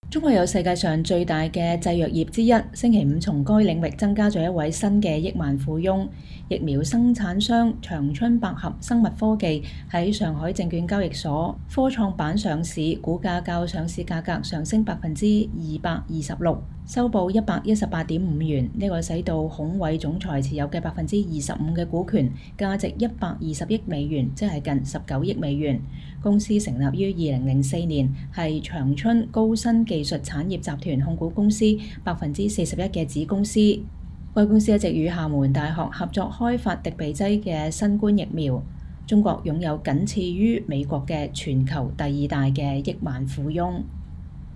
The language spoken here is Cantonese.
中國有世界上最大嘅製藥業之一，星期五從該領域增加咗一位新嘅億萬富翁。疫苗生產商長春百合生物科技喺上海證券交易所科創板上市，股價較上市價格上升226%，收報118.5元。呢個使到孔偉總裁持有嘅25%嘅股權價值120億美元，即係近19億美元。公司成立於2004年，係長春高新技術產業集團控股公司41%嘅子公司。該公司一直與廈門大學合作開發敵鼻劑嘅新冠疫苗。中國擁有僅次於美國嘅全球第2大嘅億萬富翁。